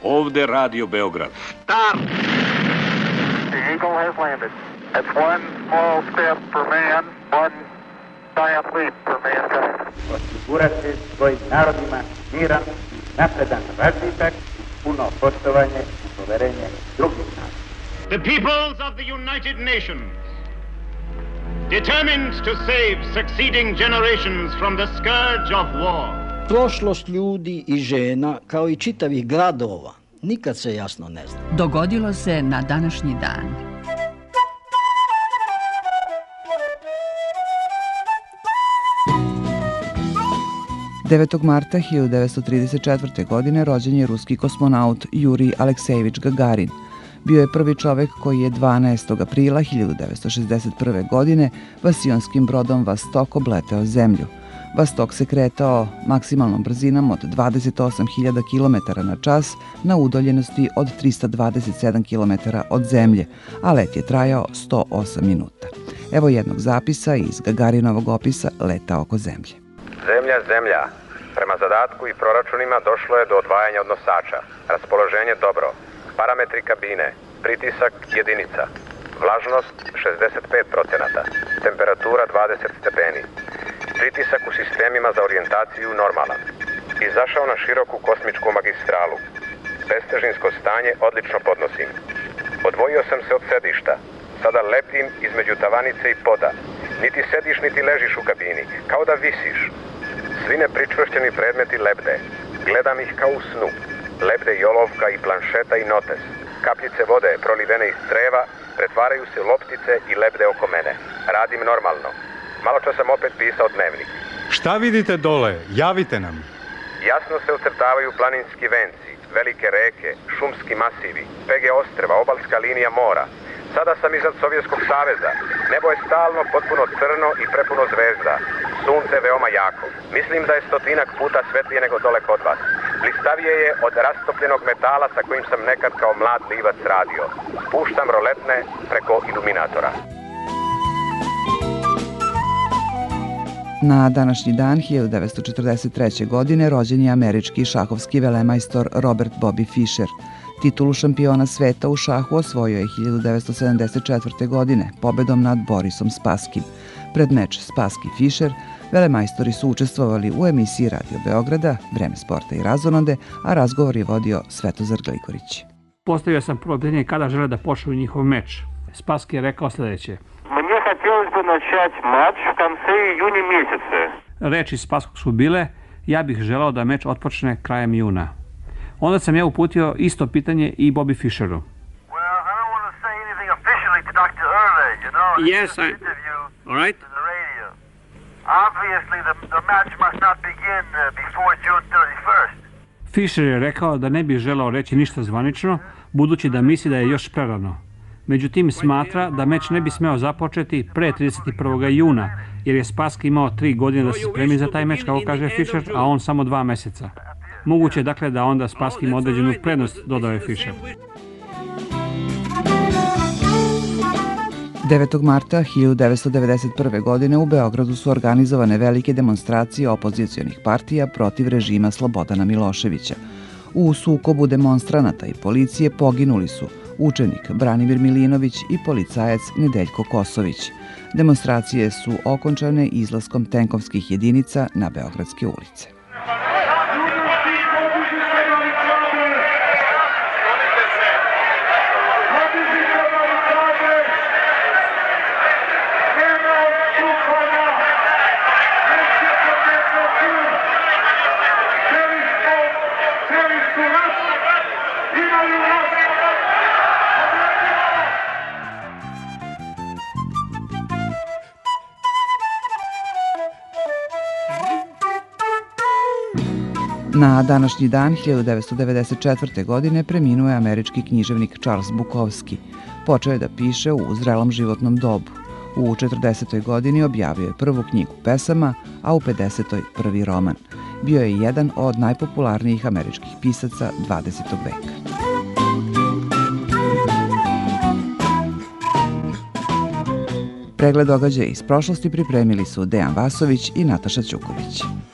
Ovde Radio Beograd. Start! The Eagle has landed. It's one small step for man, one giant leap for mankind. Osigurati svojim narodima miran, napredan razvitak, puno poštovanje i poverenje drugih naroda. The peoples of the United Nations, determined to save succeeding generations from the scourge of war. Prošlost ljudi i žena, kao i čitavih gradova, nikad se jasno ne zna. Dogodilo se na današnji dan. Marta 1934. godine rođen je ruski kosmonaut Jurij Aleksejevič Gagarin. Bio je prvi čovek koji je 12. aprila 1961. godine vasionskim brodom Vostok obleteo zemlju. Vostok se kretao maksimalnom brzinom od 28.000 km na čas na udaljenosti od 327 km od zemlje, a let je trajao 108 minuta. Evo jednog zapisa iz Gagarinovog opisa leta oko zemlje. Zemlja, zemlja. Prema zadatku i proračunima došlo je do odvajanja od nosača. Raspoloženje dobro. Parametri kabine. Pritisak jedinica. Vlažnost 65%. Temperatura 20 stepeni. Pritisak u sistemima za orijentaciju normalan. Izašao na široku kosmičku magistralu. Bestežinsko stanje odlično podnosim. Odvojio sam se od sedišta. Sada letim između tavanice i poda. Niti sediš, niti ležiš u kabini. Kao da visiš. Svi nepričvršćeni predmeti lebde. Gledam ih kao u snu. Lebde i olovka i planšeta i notes. Kapljice vode prolivene iz creva pretvaraju se loptice i lebde oko mene. Radim normalno. Maločas sam opet pisao dnevnik. Šta vidite dole? Javite nam. Jasno se ocrtavaju planinski venci, velike reke, šumski masivi, pege ostrva, obalska linija mora. Sada sam iznad Sovjetskog saveza. Nebo je stalno potpuno crno i prepuno zvezda. Sunce veoma jako. Mislim da je 100-ak puta svetlije nego dole kod vas. Blistavije je od rastopljenog metala sa kojim sam nekad kao mlad livac radio. Spuštam roletne preko iluminatora. Na današnji dan 1943. godine rođen je američki šahovski velemajstor Robert Bobby Fischer. Titulu šampiona sveta u šahu osvojio je 1974. godine pobedom nad Borisom Spaskim. Pred meč Spaski-Fischer velemajstori su učestvovali u emisiji Radio Beograda, Vreme sporta i razonode, a razgovor je vodio Svetozar Gligorić. Postavio sam prvo pitanje kada žele da počnu njihov meč. Spaski je rekao sledeće. Мне хотелось бы начать матч в конце июня месяца. Reči Spaskog su bile, ja bih želao da meč otpočne krajem juna. Onda sam ja uputio isto pitanje i Bobby Fischeru. Yes, all right. Obviously, the match must not begin before June 31st. Fischer je rekao da ne bi želao reći ništa zvanično, budući da misli da je još prerano. Međutim, smatra da meč ne bi smeo započeti pre 31. juna, jer je Spassky imao 3 godine da se spremi za taj meč, kao kaže Fischer, a on samo 2 meseca. Moguće je dakle da onda Spassky ima određenu prednost, dodao je Fischer. 9. marta 1991. godine u Beogradu su organizovane velike demonstracije opozicionih partija protiv režima Slobodana Miloševića. U sukobu demonstranata i policije poginuli su učenik Branimir Milinović i policajac Nedeljko Kosović. Demonstracije su okončane izlaskom tenkovskih jedinica na beogradske ulice. Na današnji dan 1994. godine preminuo je američki književnik Charles Bukowski. Počeo je da piše u zrelom životnom dobu. U 40. godini objavio je prvu knjigu pesama, a u 50. prvi roman. Bio je jedan od najpopularnijih američkih pisaca 20. veka. Pregled događaja iz prošlosti pripremili su Dejan Vasović i Nataša Ćuković.